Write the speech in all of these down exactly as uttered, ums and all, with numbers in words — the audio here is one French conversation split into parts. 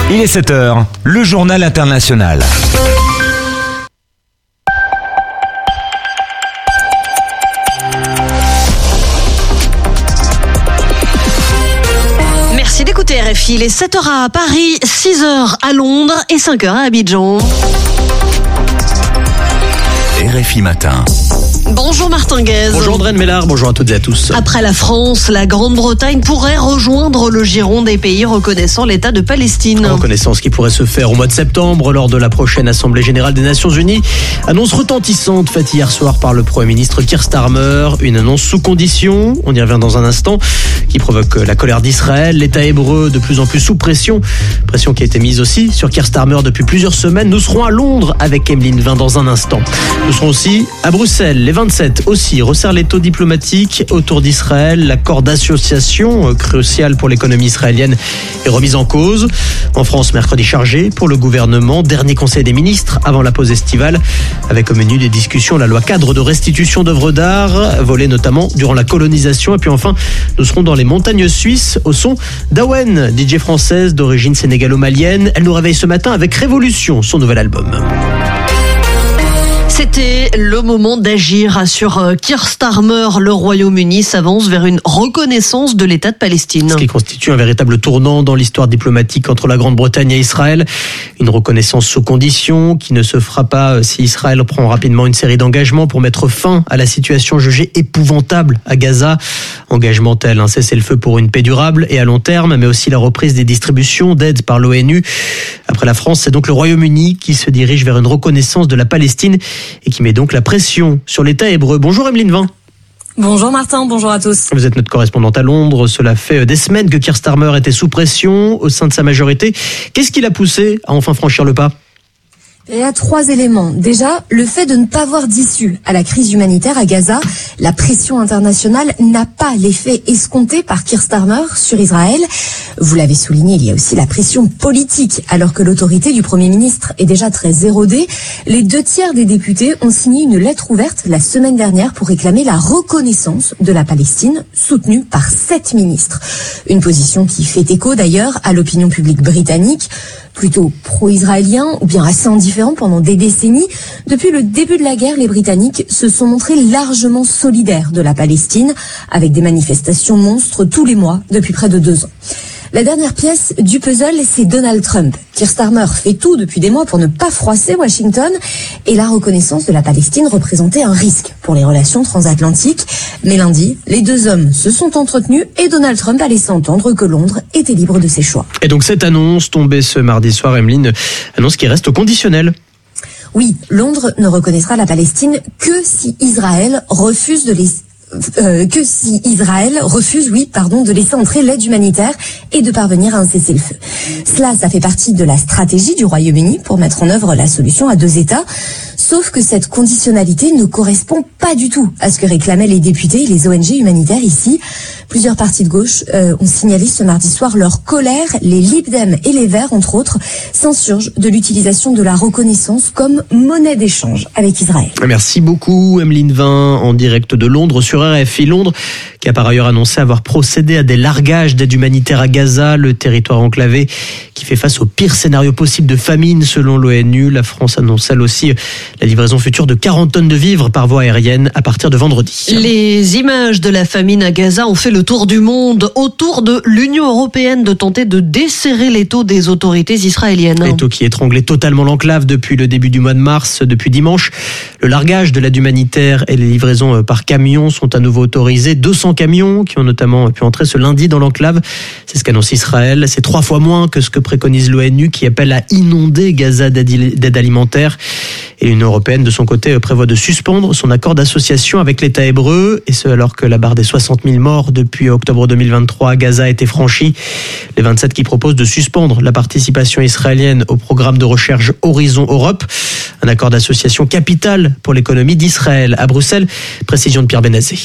Il est sept heures, le journal international. Merci d'écouter R F I. Il est sept heures à Paris, six heures à Londres et cinq heures à Abidjan. R F I Matin. Bonjour Martin Guez. Bonjour André Mélard, bonjour à toutes et à tous. Après la France, la Grande-Bretagne pourrait rejoindre le giron des pays reconnaissant l'État de Palestine. Reconnaissance qui pourrait se faire au mois de septembre lors de la prochaine Assemblée Générale des Nations Unies. Annonce retentissante faite hier soir par le Premier ministre Keir Starmer. Une annonce sous condition, on y revient dans un instant, qui provoque la colère d'Israël. L'État hébreu de plus en plus sous pression. Pression qui a été mise aussi sur Keir Starmer depuis plusieurs semaines. Nous serons à Londres avec Emeline Vin dans un instant. Nous serons aussi à Bruxelles. Les vingt-sept aussi resserrent les taux diplomatiques autour d'Israël. L'accord d'association, crucial pour l'économie israélienne, est remis en cause. En France, mercredi chargé pour le gouvernement. Dernier conseil des ministres avant la pause estivale, avec au menu des discussions la loi cadre de restitution d'œuvres d'art, volée notamment durant la colonisation. Et puis enfin, nous serons dans les montagnes suisses au son d'Awen, D J française d'origine sénégalo-malienne. Elle nous réveille ce matin avec Révolution, son nouvel album. C'était le moment d'agir, assure Keir Starmer. Le Royaume-Uni s'avance vers une reconnaissance de l'État de Palestine. Ce qui constitue un véritable tournant dans l'histoire diplomatique entre la Grande-Bretagne et Israël. Une reconnaissance sous condition qui ne se fera pas si Israël prend rapidement une série d'engagements pour mettre fin à la situation jugée épouvantable à Gaza. Engagement tel un cessez-le-feu pour une paix durable et à long terme, mais aussi la reprise des distributions d'aide par l'ONU. Après la France, c'est donc le Royaume-Uni qui se dirige vers une reconnaissance de la Palestine et qui met donc la pression sur l'État hébreu. Bonjour Emeline Vin. Bonjour Martin, bonjour à tous. Vous êtes notre correspondante à Londres. Cela fait des semaines que Keir Starmer était sous pression au sein de sa majorité. Qu'est-ce qui l'a poussé à enfin franchir le pas ? Il y a trois éléments. Déjà, le fait de ne pas voir d'issue à la crise humanitaire à Gaza. La pression internationale n'a pas l'effet escompté par Keir Starmer sur Israël. Vous l'avez souligné, il y a aussi la pression politique. Alors que l'autorité du Premier ministre est déjà très érodée, les deux tiers des députés ont signé une lettre ouverte la semaine dernière pour réclamer la reconnaissance de la Palestine, soutenue par sept ministres. Une position qui fait écho d'ailleurs à l'opinion publique britannique, plutôt pro-israélien ou bien assez indifférent pendant des décennies. Depuis le début de la guerre, les Britanniques se sont montrés largement solidaires de la Palestine, avec des manifestations monstres tous les mois depuis près de deux ans. La dernière pièce du puzzle, c'est Donald Trump. Keir Starmer fait tout depuis des mois pour ne pas froisser Washington, et la reconnaissance de la Palestine représentait un risque pour les relations transatlantiques. Mais lundi, les deux hommes se sont entretenus et Donald Trump a laissé entendre que Londres était libre de ses choix. Et donc cette annonce tombée ce mardi soir, Emeline, annonce qui reste conditionnelle. Oui, Londres ne reconnaîtra la Palestine que si Israël refuse de les Euh, que si Israël refuse, oui, pardon, de laisser entrer l'aide humanitaire et de parvenir à un cessez-le-feu. Cela, ça fait partie de la stratégie du Royaume-Uni pour mettre en œuvre la solution à deux États. Sauf que cette conditionnalité ne correspond pas du tout à ce que réclamaient les députés et les O N G humanitaires ici. Plusieurs partis de gauche euh, ont signalé ce mardi soir leur colère. Les Lib Dem et les Verts, entre autres, s'insurgent de l'utilisation de la reconnaissance comme monnaie d'échange avec Israël. Merci beaucoup, Emeline Vin, en direct de Londres sur R F I Londres, qui a par ailleurs annoncé avoir procédé à des largages d'aide humanitaire à Gaza, le territoire enclavé qui fait face au pire scénario possible de famine selon l'ONU. La France annonce elle aussi la livraison future de quarante tonnes de vivres par voie aérienne à partir de vendredi. Les images de la famine à Gaza ont fait le tour du monde, autour de l'Union européenne de tenter de desserrer l'étau des autorités israéliennes. L'étau qui étranglait totalement l'enclave depuis le début du mois de mars, depuis dimanche. Le largage de l'aide humanitaire et les livraisons par camion sont à nouveau autorisés. deux cents camions qui ont notamment pu entrer ce lundi dans l'enclave. C'est ce qu'annonce Israël. C'est trois fois moins que ce que préconise l'ONU qui appelle à inonder Gaza d'aide alimentaire. Et l'Union européenne, de son côté, prévoit de suspendre son accord d'association avec l'État hébreu, et ce alors que la barre des soixante mille morts depuis octobre deux mille vingt-trois à Gaza a été franchie. Les vingt-sept qui proposent de suspendre la participation israélienne au programme de recherche Horizon Europe, un accord d'association capital pour l'économie d'Israël. À Bruxelles, précision de Pierre Benazé.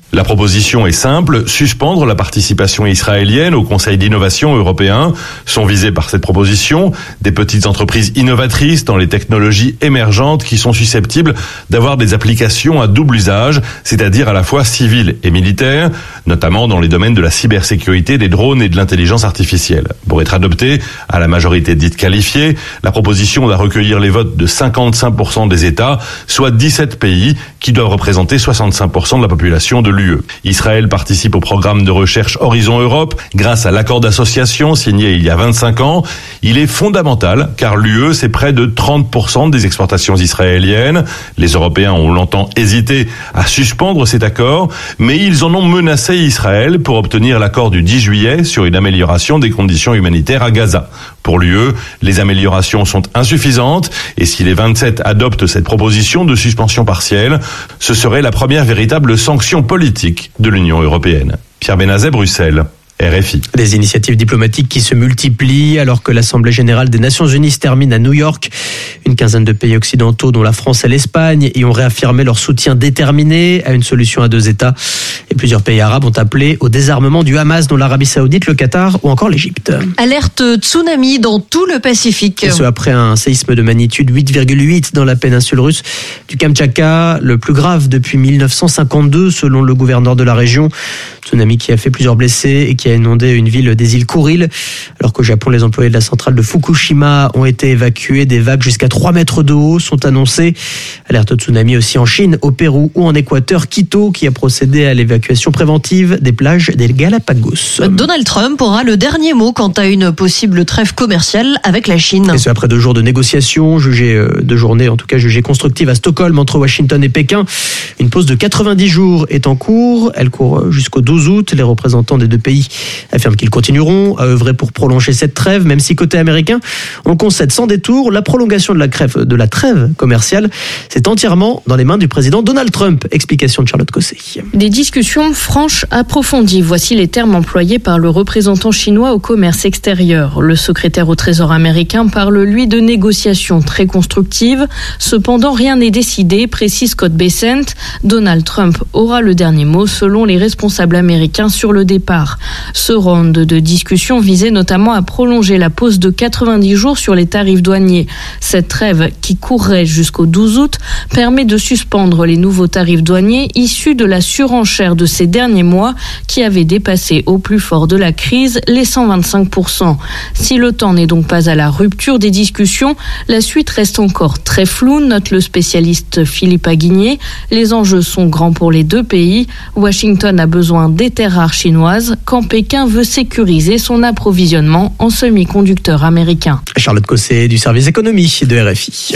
La proposition est simple, suspendre la participation israélienne au Conseil d'innovation européen. Sont visées par cette proposition des petites entreprises innovatrices dans les technologies émergentes qui sont susceptibles d'avoir des applications à double usage, c'est-à-dire à la fois civil et militaire, notamment dans les domaines de la cybersécurité, des drones et de l'intelligence artificielle. Pour être adoptée à la majorité dite qualifiée, la proposition doit recueillir les votes de cinquante-cinq pour cent des États, soit dix-sept pays qui doivent représenter soixante-cinq pour cent de la population de l'U E. Israël participe au programme de recherche Horizon Europe grâce à l'accord d'association signé il y a vingt-cinq ans. Il est fondamental car l'U E, c'est près de trente pour cent des exportations israéliennes. Les Européens ont longtemps hésité à suspendre cet accord, mais ils en ont menacé Israël pour obtenir l'accord du dix juillet sur une amélioration des conditions humanitaires à Gaza. Pour l'U E, les améliorations sont insuffisantes et si les vingt-sept adoptent cette proposition de suspension partielle, ce serait la première véritable sanction politique de l'Union européenne. Pierre Benazet, Bruxelles. R F I. Des initiatives diplomatiques qui se multiplient alors que l'Assemblée générale des Nations unies se termine à New York. Une quinzaine de pays occidentaux, dont la France et l'Espagne, y ont réaffirmé leur soutien déterminé à une solution à deux États. Et plusieurs pays arabes ont appelé au désarmement du Hamas, dont l'Arabie Saoudite, le Qatar ou encore l'Égypte. Alerte tsunami dans tout le Pacifique. Et ce après un séisme de magnitude huit virgule huit dans la péninsule russe du Kamtchatka, le plus grave depuis mille neuf cent cinquante-deux selon le gouverneur de la région. Tsunami qui a fait plusieurs blessés et qui a inondé une ville des îles Kuril. Alors qu'au Japon, les employés de la centrale de Fukushima ont été évacués. Des vagues jusqu'à trois mètres de haut sont annoncées. Alerte tsunami aussi en Chine, au Pérou ou en Équateur. Quito qui a procédé à l'évacuation préventive des plages des Galapagos. Donald Trump aura le dernier mot quant à une possible trêve commerciale avec la Chine. Et ce après deux jours de négociations, jugées de journée en tout cas jugées constructives à Stockholm entre Washington et Pékin. Une pause de quatre-vingt-dix jours est en cours. Elle court jusqu'au douze août. Les représentants des deux pays affirment qu'ils continueront à œuvrer pour prolonger cette trêve, même si côté américain, on concède sans détour la prolongation de la, crève, de la trêve commerciale. C'est entièrement dans les mains du président Donald Trump. Explication de Charlotte Cosset. Des discussions franches, approfondies. Voici les termes employés par le représentant chinois au commerce extérieur. Le secrétaire au Trésor américain parle, lui, de négociations très constructives. Cependant, rien n'est décidé, précise Scott Bessent. Donald Trump aura le dernier mot, selon les responsables américains, sur le départ. Ce round de discussion visait notamment à prolonger la pause de quatre-vingt-dix jours sur les tarifs douaniers. Cette trêve, qui courrait jusqu'au douze août, permet de suspendre les nouveaux tarifs douaniers issus de la surenchère de ces derniers mois qui avait dépassé au plus fort de la crise les cent vingt-cinq pour cent. Si le temps n'est donc pas à la rupture des discussions, la suite reste encore très floue, note le spécialiste Philippe Aguigné. Les enjeux sont grands pour les deux pays. Washington a besoin des terres rares chinoises quand Pékin veut sécuriser son approvisionnement en semi-conducteurs américains. Charlotte Cosset du service économie de R F I.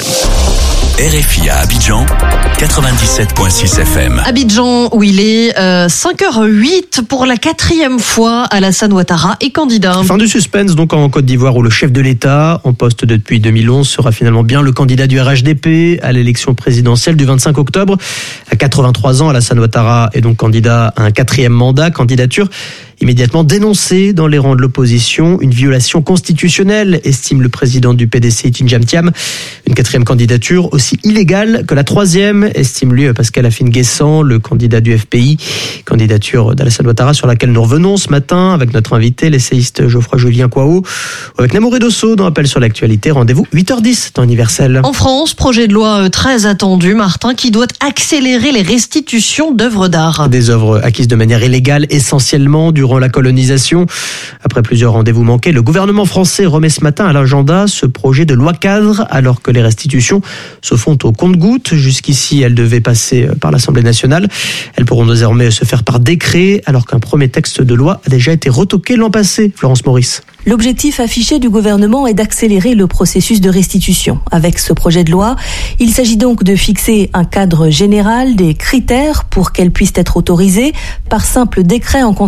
R F I à Abidjan, quatre-vingt-dix-sept virgule six F M. Abidjan, où il est euh, cinq heures huit pour la quatrième fois, Alassane Ouattara est candidat. Fin du suspense donc en Côte d'Ivoire, où le chef de l'État, en poste depuis deux mille onze, sera finalement bien le candidat du R H D P à l'élection présidentielle du vingt-cinq octobre. À quatre-vingt-trois ans, Alassane Ouattara est donc candidat à un quatrième mandat, candidature immédiatement dénoncée dans les rangs de l'opposition. Une violation constitutionnelle, estime le président du P D C, Tinjam Thiam. Une quatrième candidature aussi illégale que la troisième, estime lui Pascal Afine-Guessant, le candidat du F P I. Candidature d'Alassane Ouattara sur laquelle nous revenons ce matin avec notre invité, l'essayiste Geoffroy-Julien Kouao, avec Namouré Dosso dans Appel sur l'actualité. Rendez-vous huit heures dix, temps universel. En France, projet de loi très attendu, Martin, qui doit accélérer les restitutions d'œuvres d'art. Des œuvres acquises de manière illégale, essentiellement durant la colonisation. Après plusieurs rendez-vous manqués, le gouvernement français remet ce matin à l'agenda ce projet de loi cadre, alors que les restitutions se font au compte-gouttes. Jusqu'ici, elles devaient passer par l'Assemblée nationale. Elles pourront désormais se faire par décret, alors qu'un premier texte de loi a déjà été retoqué l'an passé. Florence Maurice. L'objectif affiché du gouvernement est d'accélérer le processus de restitution. Avec ce projet de loi, il s'agit donc de fixer un cadre général, des critères pour qu'elles puissent être autorisées par simple décret en Conseil d'État.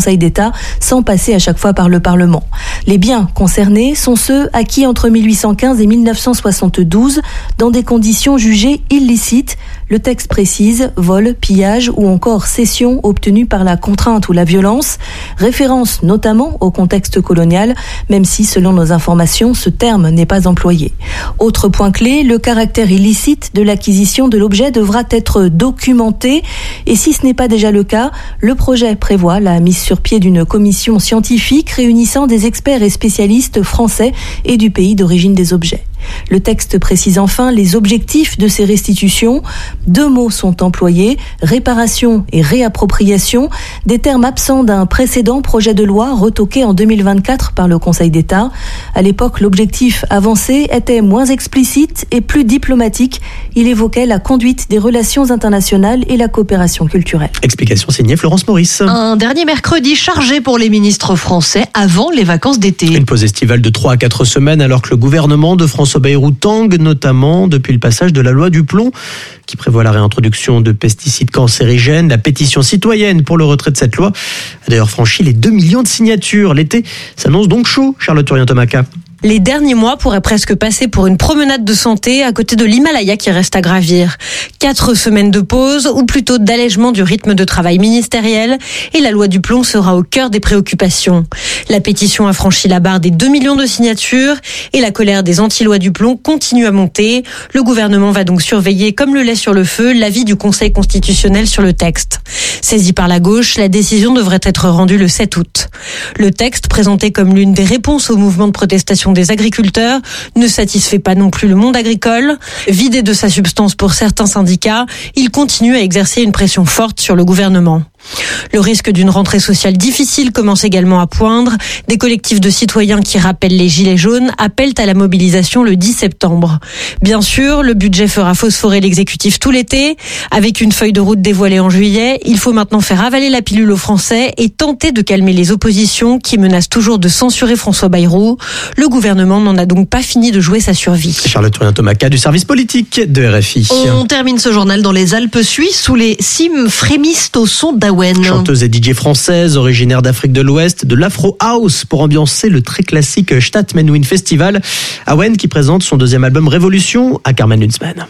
l'État sans passer à chaque fois par le Parlement. Les biens concernés sont ceux acquis entre mille huit cent quinze et mille neuf cent soixante-douze dans des conditions jugées illicites. Le texte précise vol, pillage ou encore cession obtenue par la contrainte ou la violence, référence notamment au contexte colonial, même si selon nos informations, ce terme n'est pas employé. Autre point clé, le caractère illicite de l'acquisition de l'objet devra être documenté et si ce n'est pas déjà le cas, le projet prévoit la mise sur pied d'une commission scientifique réunissant des experts et spécialistes français et du pays d'origine des objets. Le texte précise enfin les objectifs de ces restitutions. Deux mots sont employés, réparation et réappropriation, des termes absents d'un précédent projet de loi retoqué en deux mille vingt-quatre par le Conseil d'État. À l'époque, l'objectif avancé était moins explicite et plus diplomatique. Il évoquait la conduite des relations internationales et la coopération culturelle. Explication signée Florence Maurice. Un dernier mercredi chargé pour les ministres français avant les vacances d'été. Une pause estivale de trois à quatre semaines alors que le gouvernement de François Bayrou tangue, notamment depuis le passage de la loi du plomb qui prévoit la réintroduction de pesticides cancérigènes. La pétition citoyenne pour le retrait de cette loi a d'ailleurs franchi les deux millions de signatures. L'été s'annonce donc chaud, Charlotte Tourien-Tomaca. Les derniers mois pourraient presque passer pour une promenade de santé à côté de l'Himalaya qui reste à gravir. Quatre semaines de pause, ou plutôt d'allègement du rythme de travail ministériel, et la loi du plomb sera au cœur des préoccupations. La pétition a franchi la barre des deux millions de signatures, et la colère des anti-lois du plomb continue à monter. Le gouvernement va donc surveiller, comme le lait sur le feu, l'avis du Conseil constitutionnel sur le texte. Saisi par la gauche, la décision devrait être rendue le sept août. Le texte, présenté comme l'une des réponses au mouvement de protestation des agriculteurs, ne satisfait pas non plus le monde agricole. Vidé de sa substance pour certains syndicats, il continue à exercer une pression forte sur le gouvernement. Le risque d'une rentrée sociale difficile commence également à poindre. Des collectifs de citoyens qui rappellent les gilets jaunes appellent à la mobilisation le dix septembre. Bien sûr, le budget fera phosphorer l'exécutif tout l'été. Avec une feuille de route dévoilée en juillet, il faut maintenant faire avaler la pilule aux Français et tenter de calmer les oppositions qui menacent toujours de censurer François Bayrou. Le gouvernement n'en a donc pas fini de jouer sa survie. Charlotte Tourien-Tomaca du service politique de R F I. On termine ce journal dans les Alpes suisses où les cimes frémissent au son d'Awen. Chanteuse et D J française, originaire d'Afrique de l'Ouest, de l'Afro House pour ambiancer le très classique Stadtmenwin Festival. Awen qui présente son deuxième album Révolution à Carmen Lunzmann.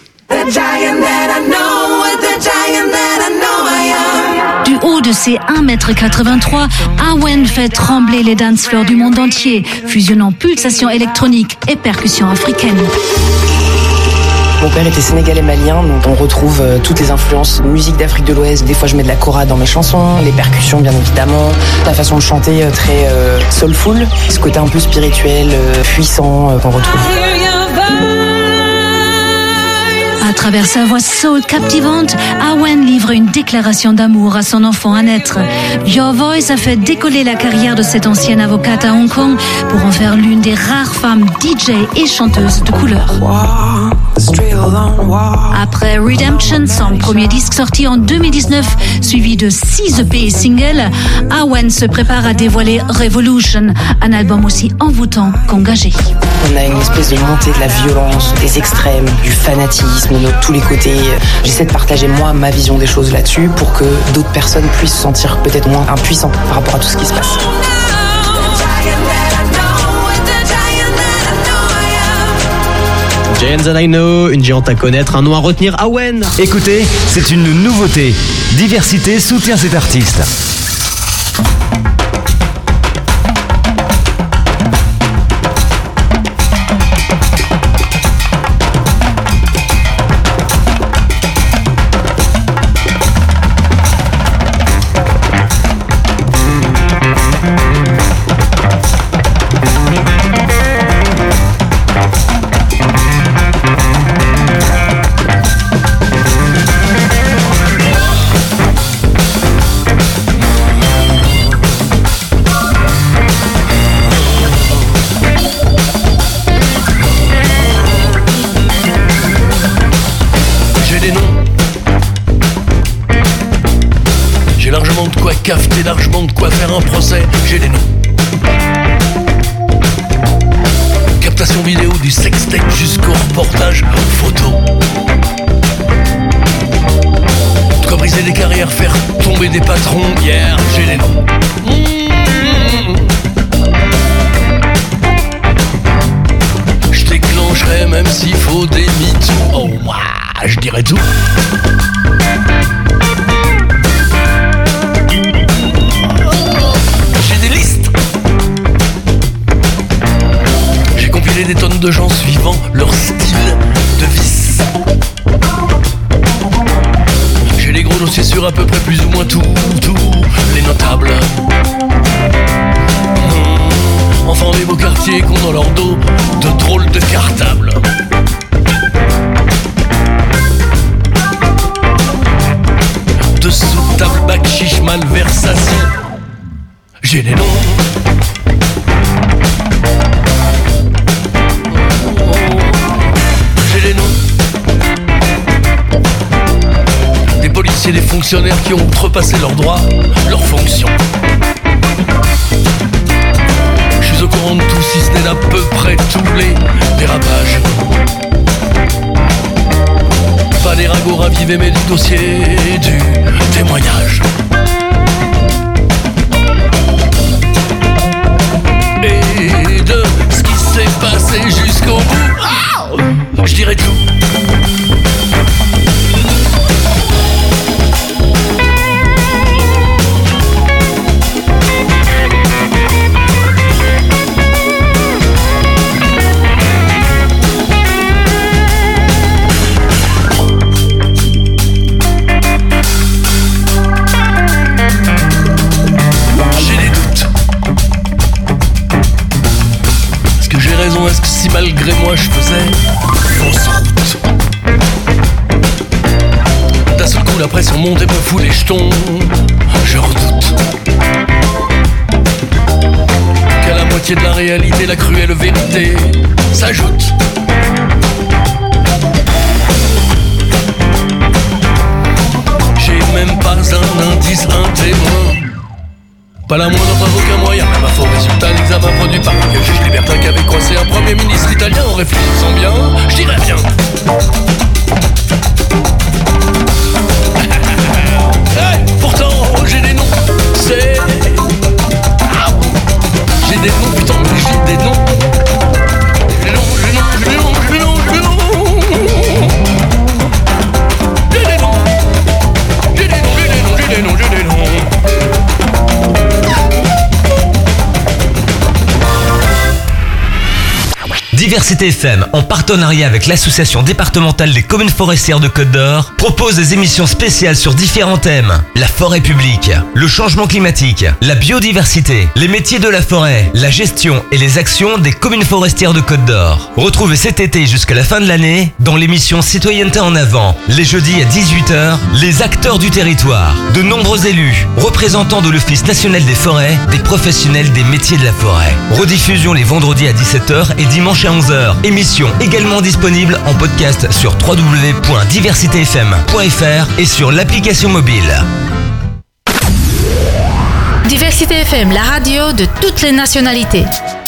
Du haut de ses un mètre quatre-vingt-trois, Awen fait trembler les dance floors du monde entier, fusionnant pulsations électroniques et percussions africaines. Mon père était sénégalais malien, donc on retrouve euh, toutes les influences musique d'Afrique de l'Ouest. Des fois je mets de la kora dans mes chansons, les percussions bien évidemment, la façon de chanter euh, très euh, soulful, ce côté un peu spirituel, euh, puissant euh, qu'on retrouve. À travers sa voix soul captivante, Awen livre une déclaration d'amour à son enfant à naître. Your Voice a fait décoller la carrière de cette ancienne avocate à Hong Kong pour en faire l'une des rares femmes D J et chanteuses de couleur. Après Redemption, son premier disque sorti en deux mille dix-neuf, suivi de six E P et singles, Awen se prépare à dévoiler Revolution, un album aussi envoûtant qu'engagé. On a une espèce de montée de la violence, des extrêmes, du fanatisme de tous les côtés. J'essaie de partager moi ma vision des choses là-dessus pour que d'autres personnes puissent se sentir peut-être moins impuissants par rapport à tout ce qui se passe. Giants and I Know, une géante à connaître, un nom à retenir, Awen. Écoutez, c'est une nouveauté. Diversité soutient cet artiste. Cafeté, largement de quoi faire un procès, j'ai des noms. Captation vidéo du sextape jusqu'au reportage photo. De quoi briser des carrières, faire tomber des patrons, hier, j'ai des noms. Mmh. Je déclencherai même s'il faut des mythos. Oh, moi, je dirais tout. J'ai des listes. J'ai compilé des tonnes de gens suivant leur style de vice. J'ai les gros dossiers sur à peu près plus ou moins tout, tous les notables. Mmh. Enfants des beaux quartiers qui ont dans leur dos de drôles de cartables. Dessous de table, bac, chiche, malversation. J'ai les noms. J'ai les noms des policiers, des fonctionnaires qui ont outrepassé leurs droits, leurs fonctions. Je suis au courant de tout, si ce n'est d'à peu près tous les dérapages. Pas des ragots ravivés, mais du dossier, du témoignage. Et de ce qui s'est passé jusqu'au bout, oh, je dirais tout. Est-ce que si malgré moi je faisais fausse route? D'un seul coup la pression monte et me fout les jetons. Je redoute qu'à la moitié de la réalité la cruelle vérité s'ajoute. J'ai même pas un indice, un témoin. Pas la moindre preuve, aucun moyen, même à faux résultat, l'examen produit par le juge libertin qui avait croisé un premier ministre italien en réfléchissant bien, je dirais rien. Hey, pourtant, j'ai des noms, c'est... Ah, j'ai des noms, putain, mais j'ai des noms. J'ai des noms, j'ai des noms, j'ai des noms, j'ai des noms, j'ai des noms. J'ai des noms. J'ai des noms, j'ai des noms, j'ai des noms, j'ai des noms. Diversité F M, en partenariat avec l'association départementale des communes forestières de Côte d'Or, propose des émissions spéciales sur différents thèmes. La forêt publique, le changement climatique, la biodiversité, les métiers de la forêt, la gestion et les actions des communes forestières de Côte d'Or. Retrouvez cet été jusqu'à la fin de l'année dans l'émission Citoyenneté en avant, les jeudis à dix-huit heures, les acteurs du territoire. De nombreux élus, représentants de l'Office national des forêts, des professionnels des métiers de la forêt. Rediffusion les vendredis à dix-sept heures et dimanche à onze heures. Émission également disponible en podcast sur w w w point diversité f m point f r et sur l'application mobile. Diversité F M, la radio de toutes les nationalités.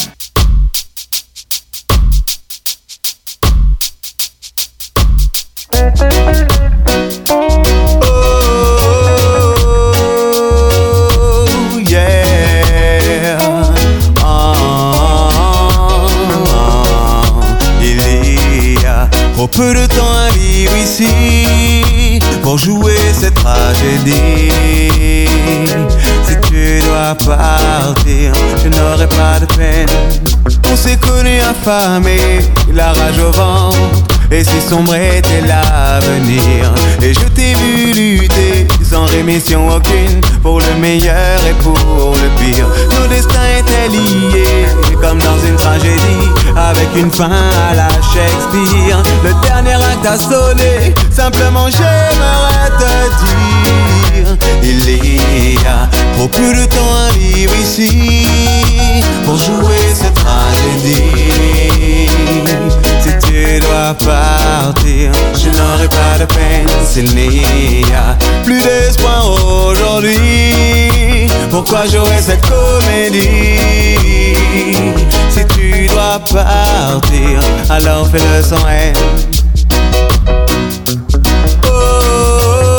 Trop peu de temps à vivre ici pour jouer cette tragédie. Si tu dois partir, je n'aurai pas de peine. On s'est connus affamés, la rage au ventre, et si sombre était l'avenir. Et je t'ai vu lutter sans rémission aucune, pour le meilleur et pour le pire. Nos destins étaient liés comme dans une tragédie, avec une fin à la Shakespeare. Le dernier acte a sonné, simplement j'aimerais te dire, il y a trop peu de temps à vivre ici pour jouer cette tragédie. Si tu dois partir, je n'aurai pas de peine s'il n'y a plus d'espoir aujourd'hui. Pourquoi jouer cette comédie? Si tu dois partir, alors fais-le sans haine.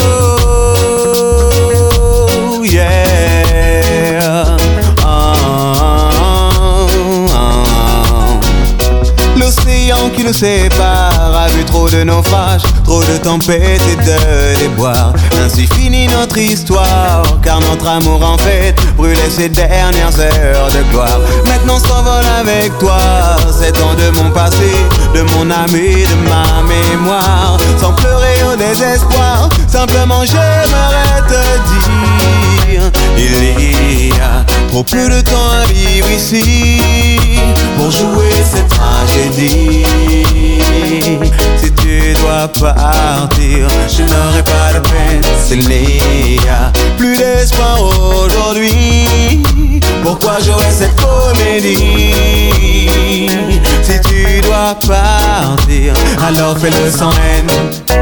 Oh yeah, ah, nous sépare a vu trop de naufrages, trop de tempêtes et de déboires. Ainsi finit notre histoire, car notre amour en fait brûlait ses dernières heures de gloire. Maintenant s'envole avec toi sept ans de mon passé, de mon âme et de ma mémoire. Sans pleurer au désespoir, simplement j'aimerais te dire, il y a trop peu de temps à vivre ici pour jouer cette tragédie. Si tu dois partir, je n'aurai pas de peine. S'il n'y a plus d'espoir aujourd'hui, pourquoi jouer cette comédie? Si tu dois partir, alors fais-le sans haine.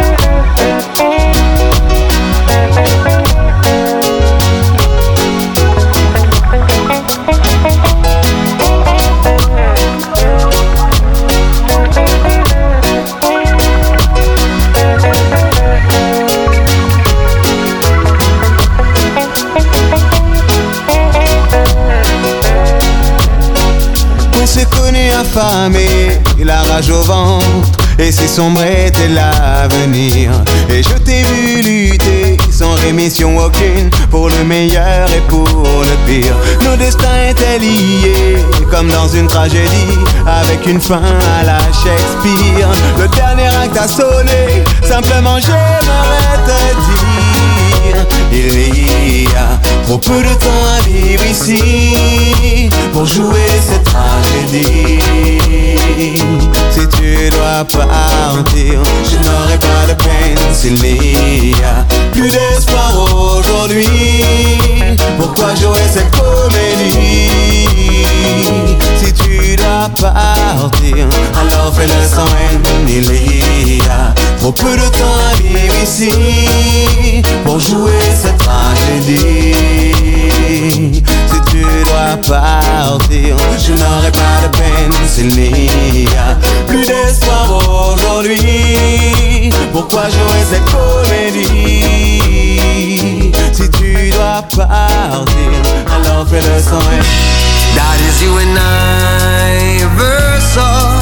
On s'est connus affamés, la rage au ventre, et si sombre était l'avenir. Et je t'ai vu lutter sans rémission aucune, pour le meilleur et pour le pire. Nos destins étaient liés comme dans une tragédie, avec une fin à la Shakespeare. Le dernier acte a sonné, simplement j'aimerais te dire, il y a trop peu de temps à vivre ici pour jouer cette tragédie. Si tu dois partir, je n'aurai pas de peine. S'il n'y a plus d'espoir aujourd'hui, pourquoi jouer cette comédie? Si tu dois partir, alors fais-le sans haine. Il y a trop peu de temps à vivre ici pour jouer cette tragédie. Si tu dois partir, je n'aurai pas de peine. S'il n'y a plus d'espoir aujourd'hui, pourquoi jouer cette comédie? Si tu dois partir, alors fais-le sans haine. That is you and I, versa.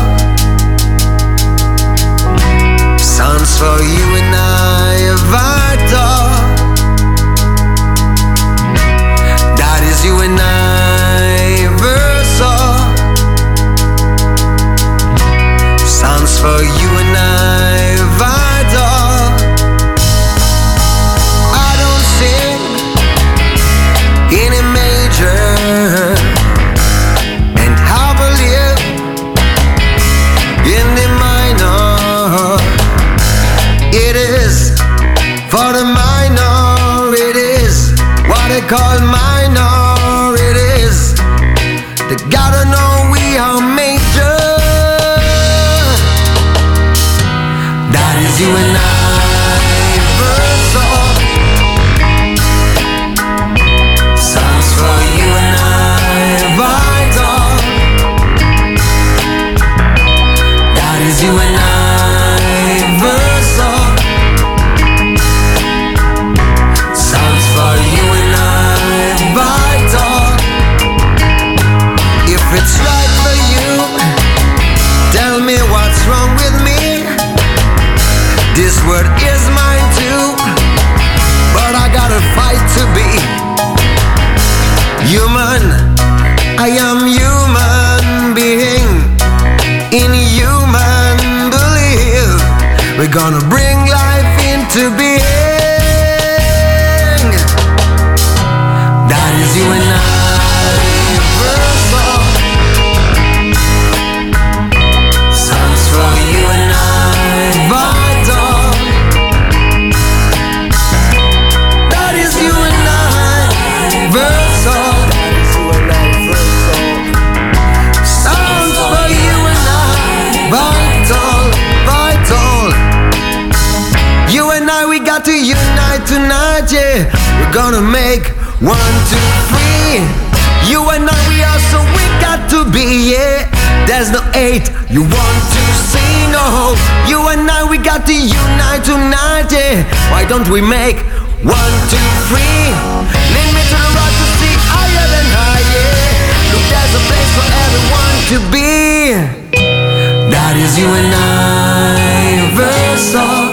Sounds for you and I, vital. That is you and I, versa. Sounds for you and I, vital. I don't sing any major, and I believe in the minor. It is for the minor. It is what they call minor. It is they gotta know we are major. That is you and I, versa. Sounds for you and I, vital. That is you and I, versa. Sounds for you and I, vital. If it's right for you, tell me what's wrong with me. This word is mine too, but I gotta fight to be human. I am human being in human belief. We're gonna bring life into being. That is you and I, versa. Sounds for you and I, vital. That is you and I, versa. Sounds for you and I, vital, vital. You and I, we got to unite tonight, yeah. We're gonna make one, two, three. You and I, we are so we got to be, yeah. There's no eight, you want to sing, oh. You and I, we got to unite tonight, yeah. Why don't we make one, two, three? Lead me to the rock to see higher than high, yeah. Look, there's a place for everyone to be. That is you and I, verse all.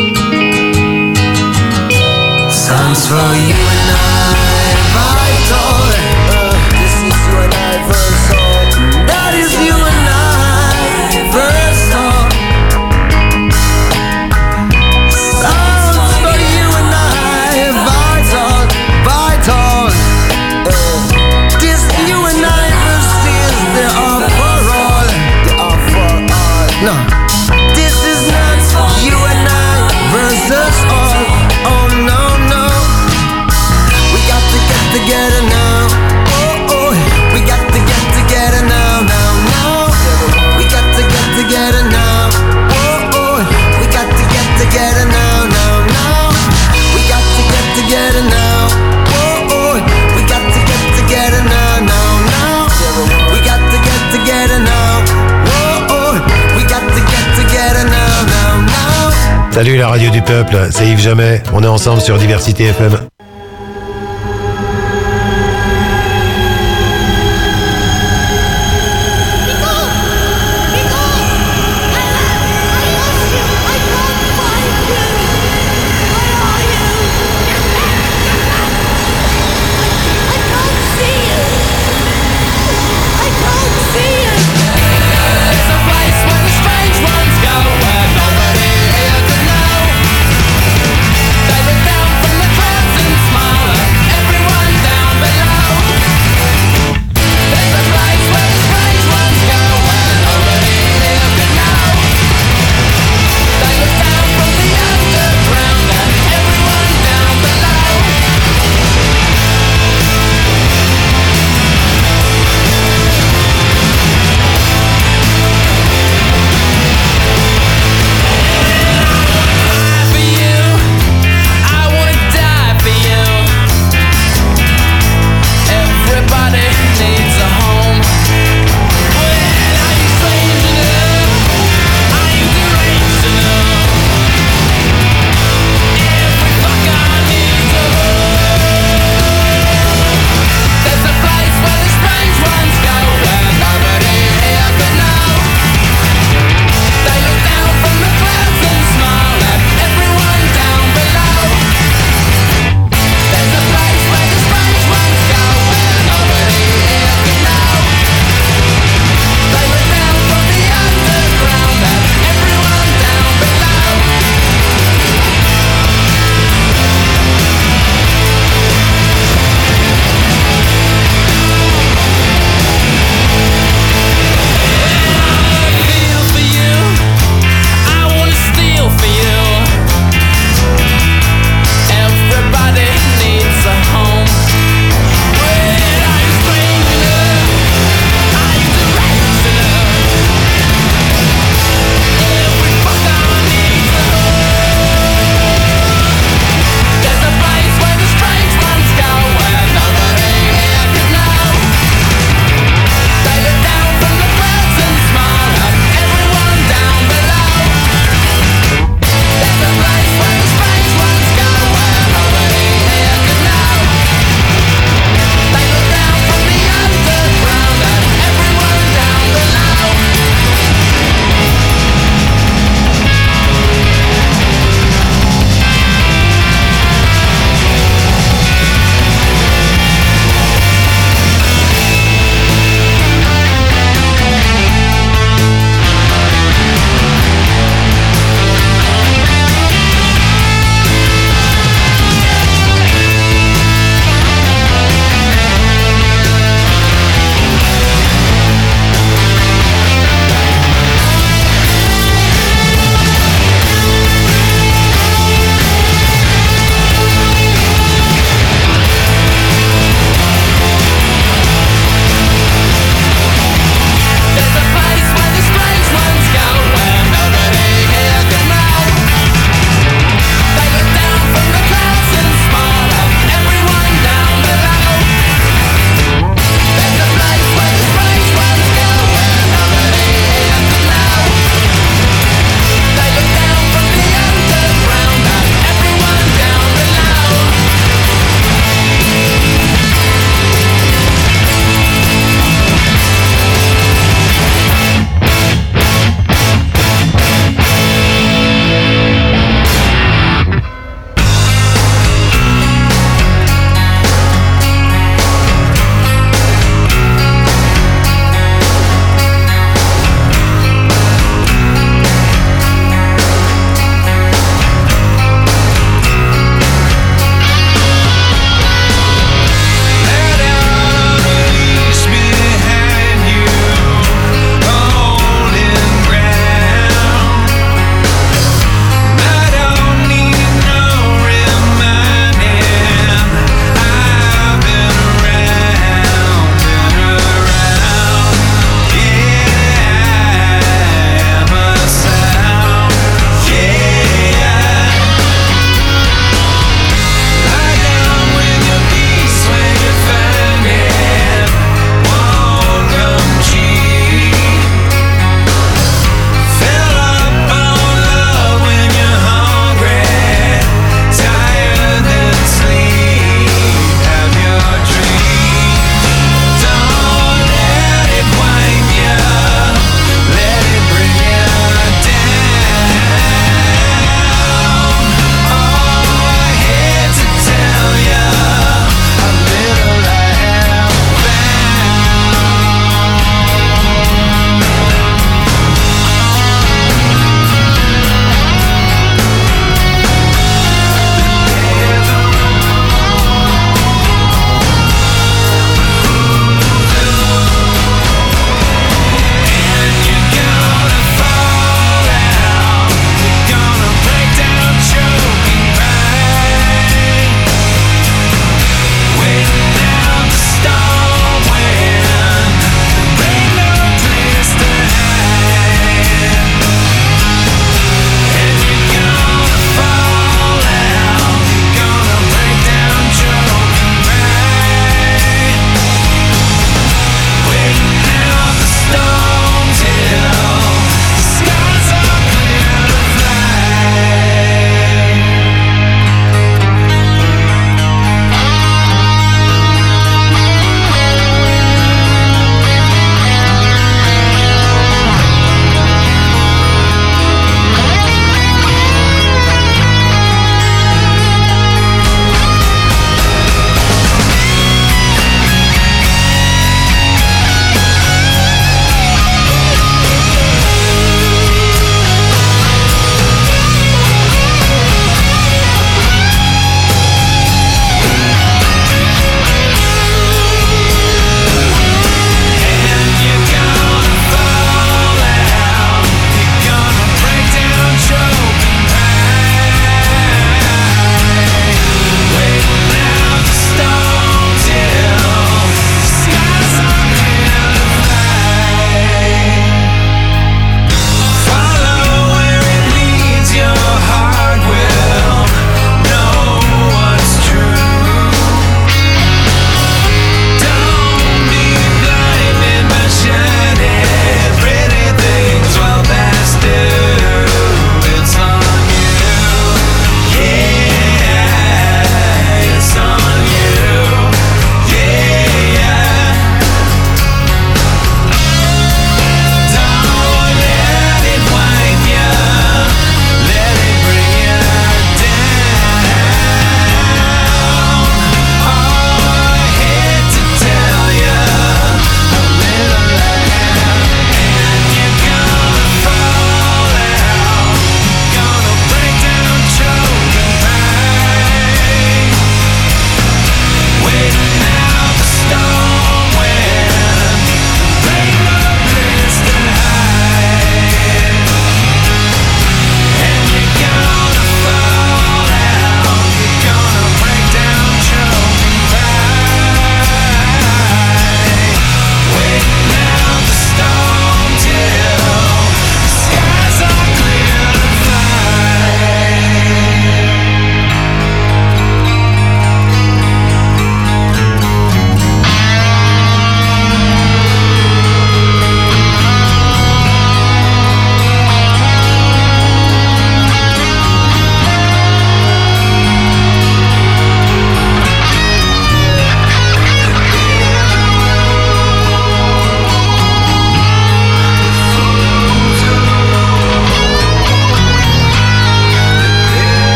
Songs for you and I, vital. This is you and I, verse all. That is you and I, verse all. Songs for you and I, vital, vital. This you and I, verses, they are for all. They are for all. No, this is not you and I versus all. Oh no, no. We got to get together now. Oh, oh. We got to get together now, now, now. We got to get together now. Oh, oh. We got to get together now, now, now. We got to get together now. Oh, oh. We got to get together now, now, now. We got to get together now. Oh, oh. We got to get together now, now, now. Salut la radio du peuple, c'est Yves Jamais. On est ensemble sur Diversité F M. Down from the clouds and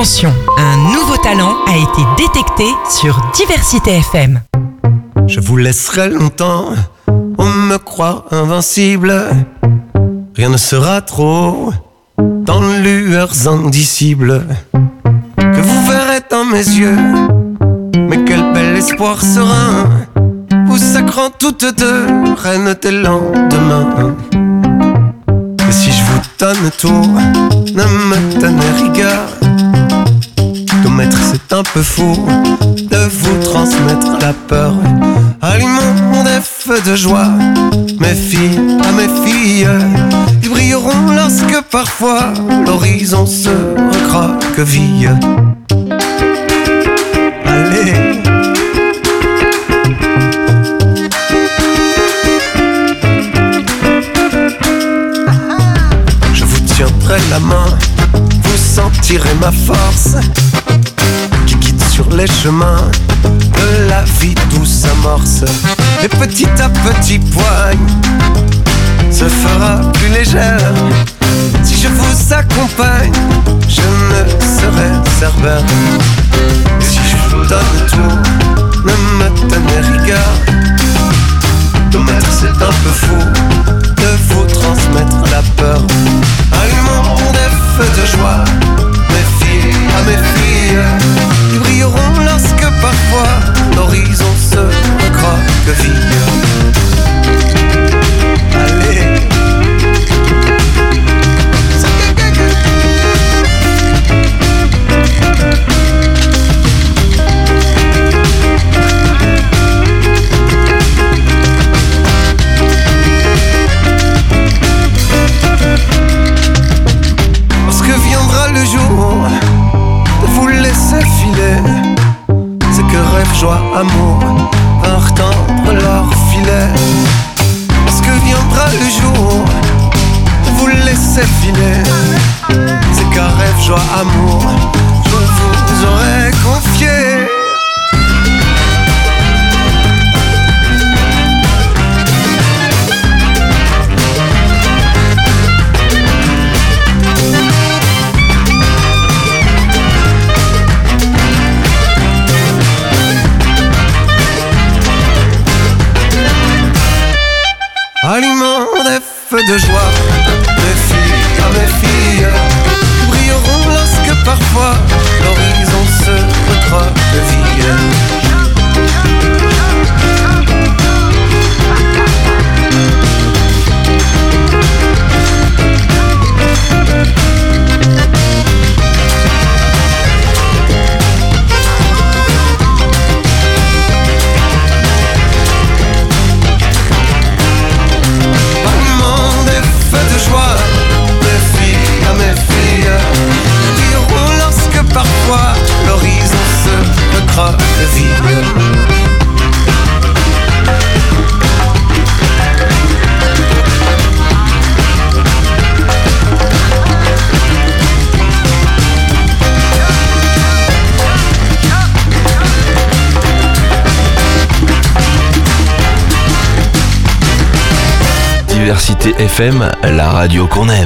Attention, un nouveau talent a été détecté sur Diversité F M. Je vous laisserai longtemps, on me croit invincible. Rien ne sera trop dans lueurs indicibles que vous verrez dans mes yeux. Mais quel bel espoir serein, vous sacrant toutes deux, reine des lendemains. Et si je vous donne tout, ne me tenez rigueur. Tout maître c'est un peu fou de vous transmettre la peur. Allumons des feux de joie, mes filles à mes filles. Ils brilleront lorsque parfois l'horizon se recroqueville. Allez. Je vous tiendrai la main, vous sentirez ma force qui guide sur les chemins de la vie d'où s'amorce. Et petit à petit poigne se fera plus légère. Si je vous accompagne, je ne serai cerbère. Et si je vous donne tout, ne me tenez rigueur. Tout maître c'est un peu fou de vous transmettre la peur. Allumons des feux de joie, mes filles à mes filles. Ils brilleront lorsque parfois l'horizon se recroqueville. Allez. Lorsque viendra le jour de vous laisser filer, c'est que rêve, joie, amour vinrent tendre leur filet. Lorsque viendra le jour de vous laisser filer, c'est qu'un rêve, joie, amour je vous aurais confié. Aliment des feux de joie, mes filles à mes filles brilleront lorsque parfois l'horizon se recroqueville. Parfois l'horizon se recroqueville. Diversité F M, la radio qu'on aime.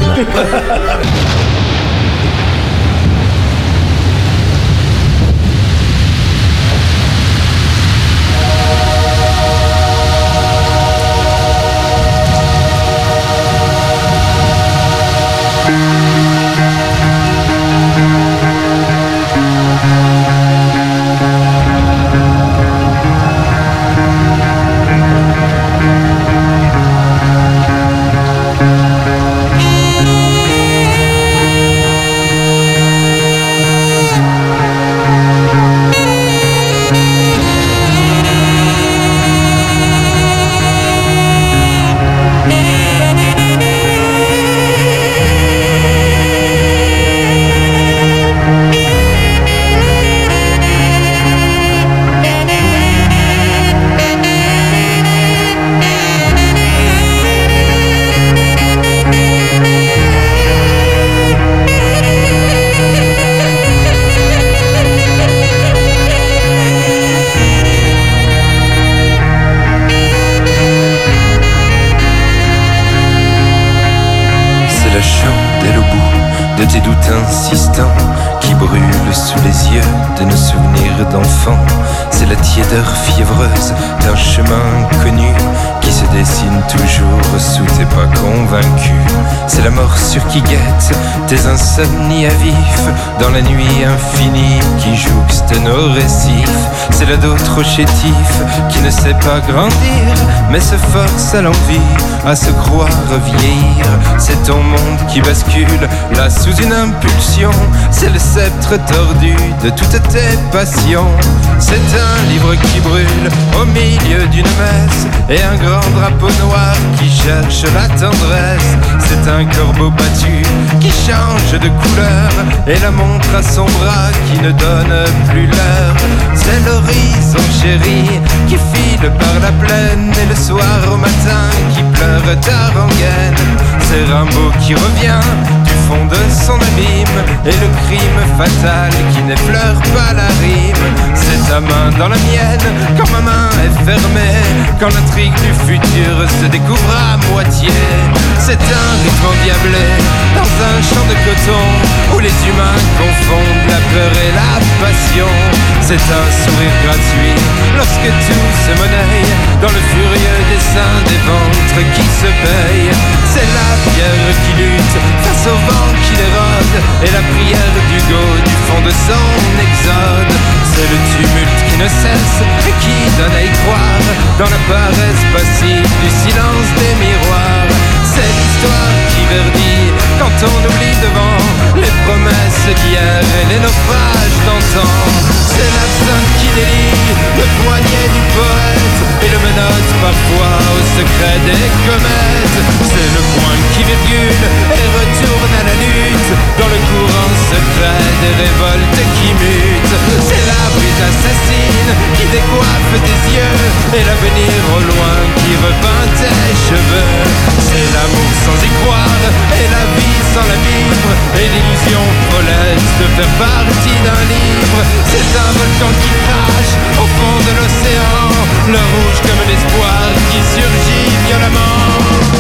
Petit doute insistant qui brûle sous les yeux de nos souvenirs d'enfants. C'est la tiédeur fiévreuse d'un chemin connu qui se dessine toujours sous tes pas convaincus. C'est la morsure qui guette tes insomnies à vif dans la nuit infinie qui jouxte nos récifs. C'est le dos trop chétif qui ne sait pas grandir mais se force à l'envie, à se croire vieillir. C'est ton monde qui bascule là sous une impulsion. C'est le sceptre tordu de toutes tes passions. C'est un livre qui brûle au milieu d'une messe et un grand drapeau noir qui cherche la tendresse. C'est un corbeau battu qui change de couleur et la montre à son bras qui ne donne plus l'heure. C'est l'horizon chéri qui file par la plaine et le soir au matin qui pleure ta rengaine. C'est Rimbaud qui revient du fond de son abîme et le crime fatal qui n'effleure pas la rime. C'est ta main dans la mienne quand ma main est fermée, quand l'intrigue du futur se découvre à moitié. C'est un rythme endiablé dans un champ de coton où les humains confondent la peur et la passion. C'est un sourire gratuit lorsque tout se monnaie dans le furieux dessin des ventres qui se payent. C'est la pierre qui lutte face au vent qui l'érode et la prière d'Hugo du fond de son exode. C'est le tumulte qui ne cesse et qui donne à y croire dans la paresse passive du silence des miroirs. C'est l'histoire qui verdit quand on oublie devant les promesses d'hier et les naufrages d'antan. C'est l'absinthe qui délie le poignet du poète et le menotte parfois au secret des comètes. C'est le point qui virgule et retourne à la lutte dans le courant secret des révoltes qui mutent. C'est la brute assassine qui décoiffe tes yeux et l'avenir au loin qui repeint tes cheveux. C'est l'amour sans y croire et la vie sans la vivre et l'illusion folette de faire partie d'un livre. C'est un volcan qui crache au fond de l'océan, le rouge comme l'espoir qui surgit violemment.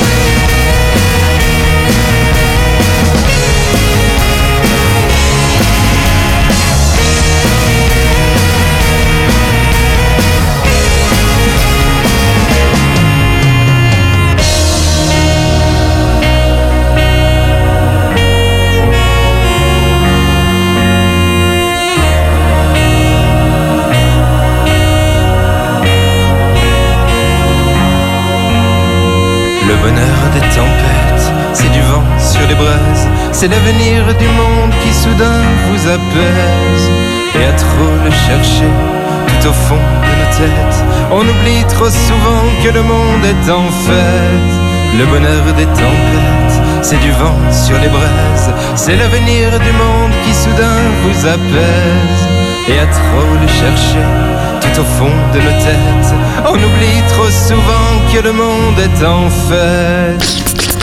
Le bonheur des tempêtes, c'est du vent sur les braises. C'est l'avenir du monde qui soudain vous apaise. Et à trop le chercher, tout au fond de nos têtes, on oublie trop souvent que le monde est en fête. Le bonheur des tempêtes, c'est du vent sur les braises. C'est l'avenir du monde qui soudain vous apaise. Et à trop le chercher, tout au fond de nos têtes, on oublie trop souvent que le monde est en fête.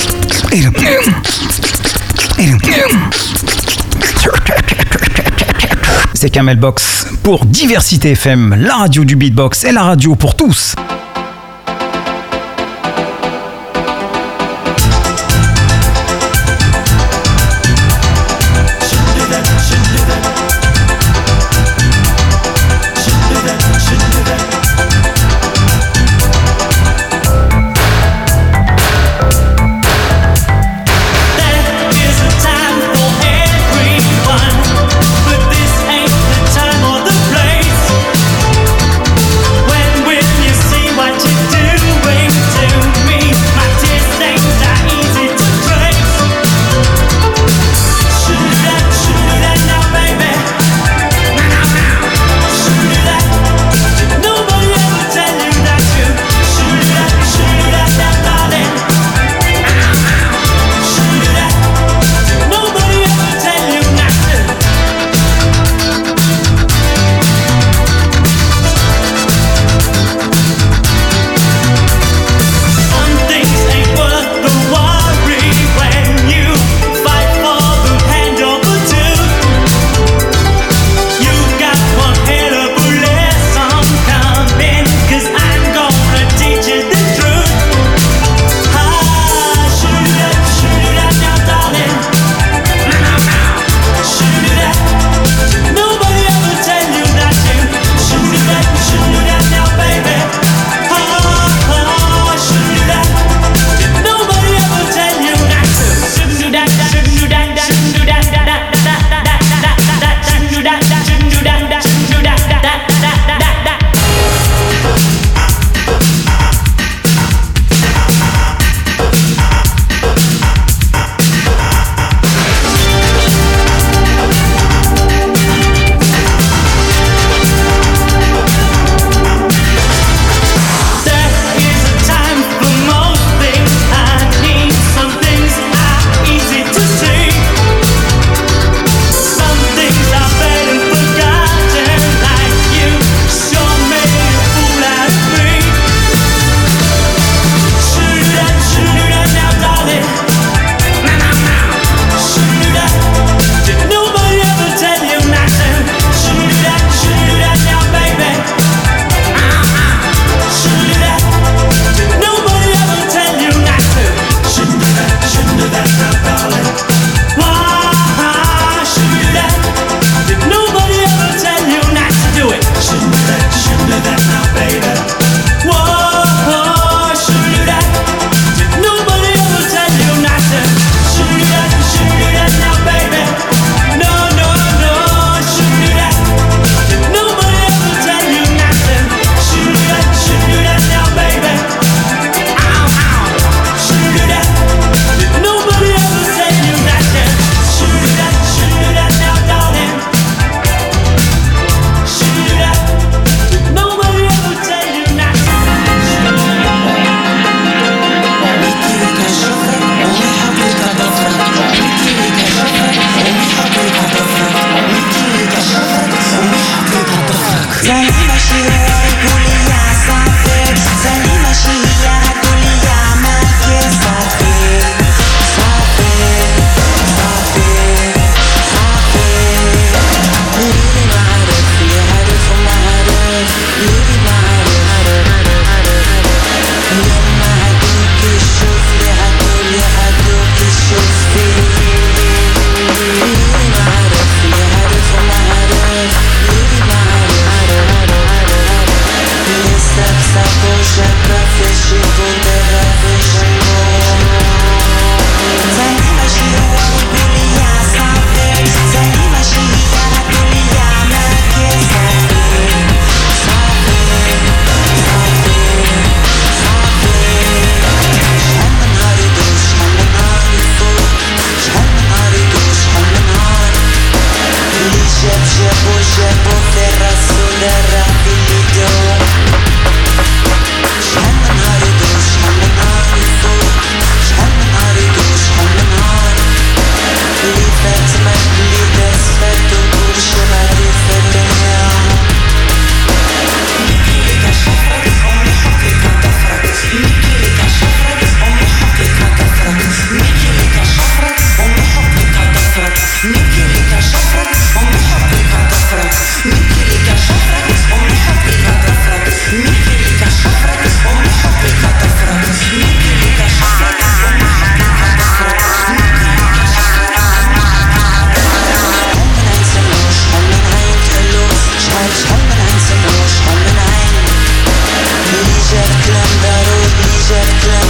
C'est Kamel Box pour Diversité F M, la radio du beatbox et la radio pour tous. See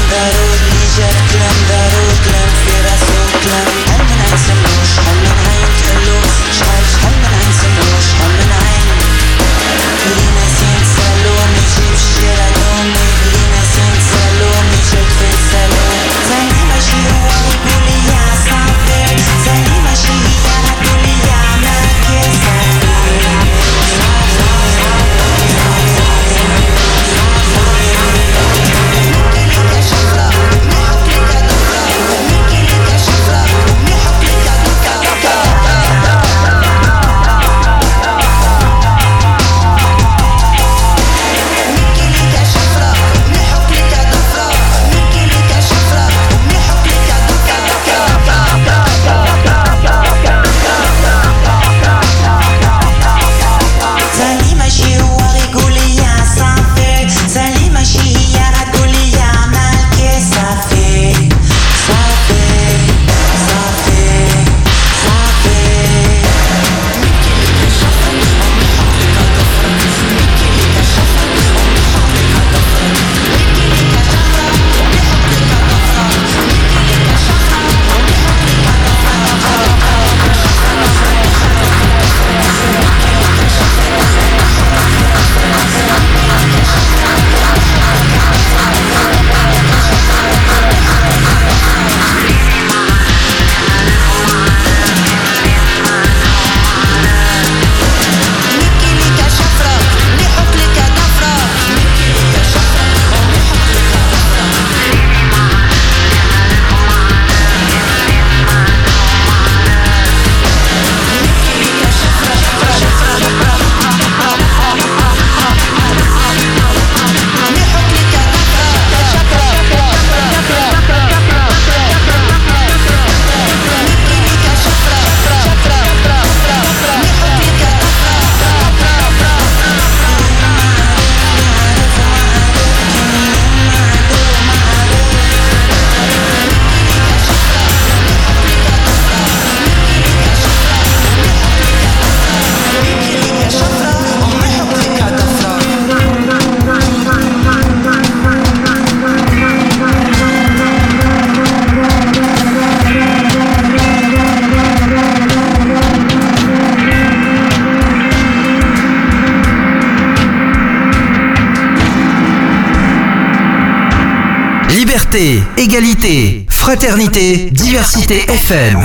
Liberté, égalité, fraternité, diversité F M.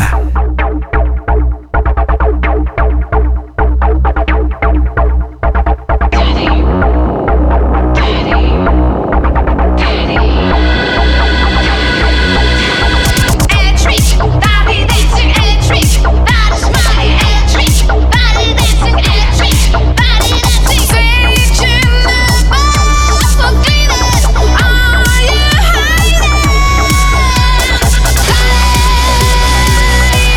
Hey!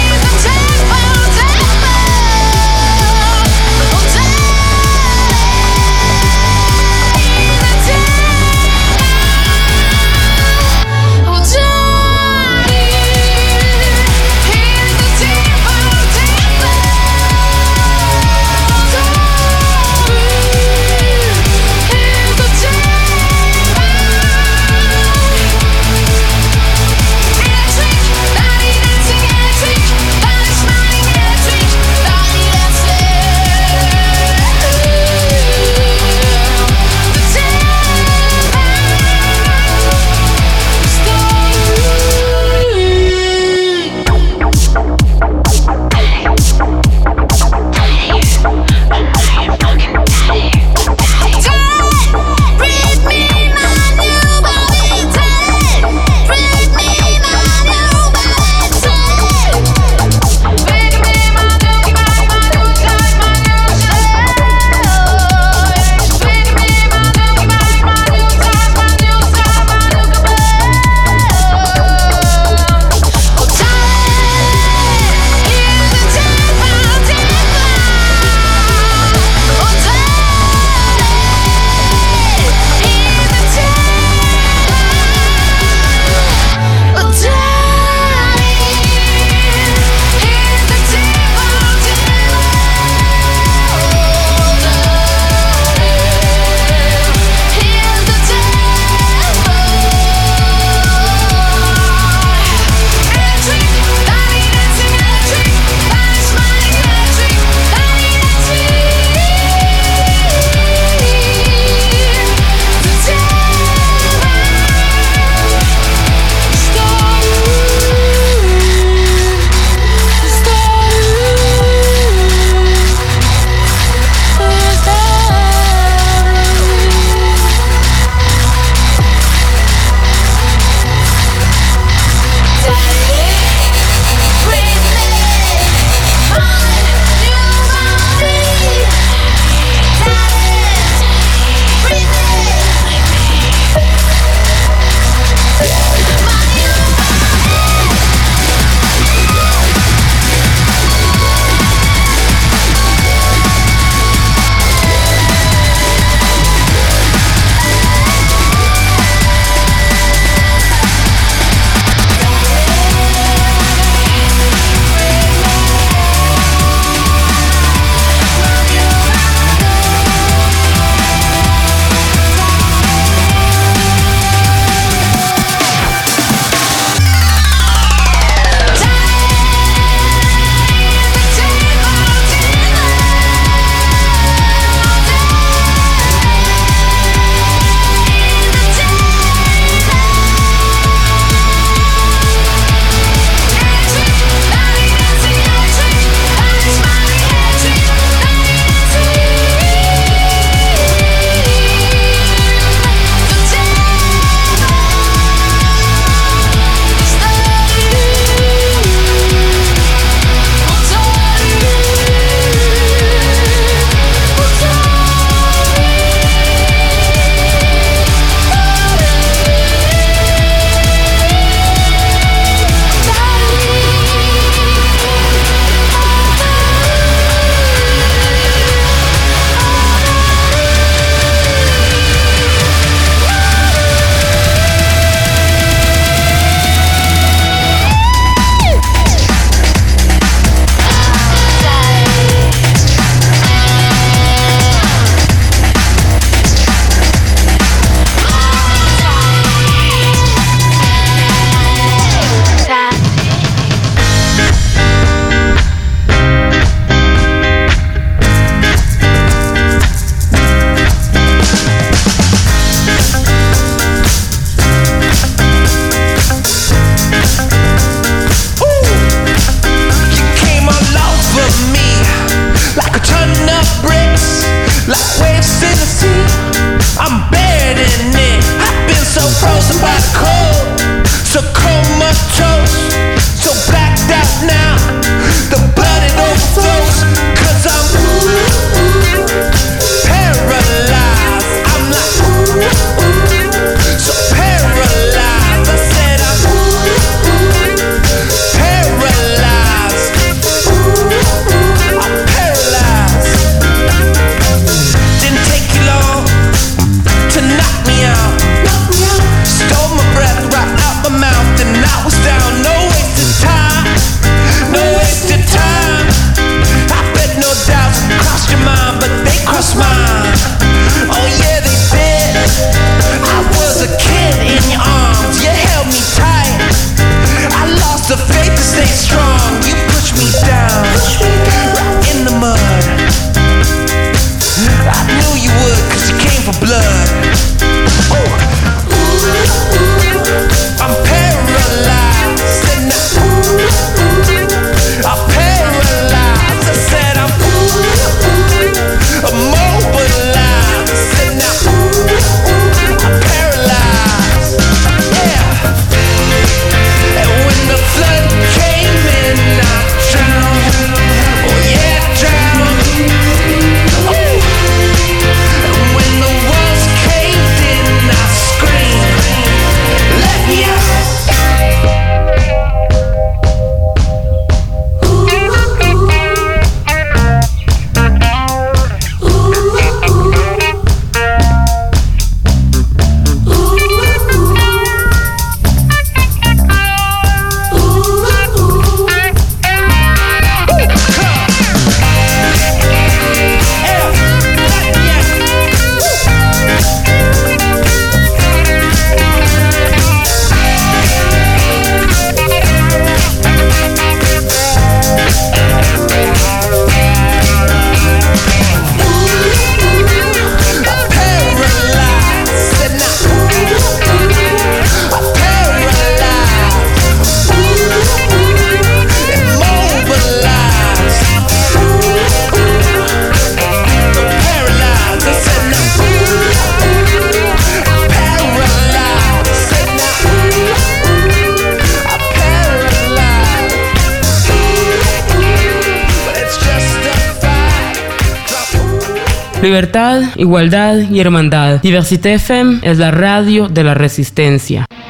Libertad, igualdad y hermandad. Diversité F M es la radio de la resistencia.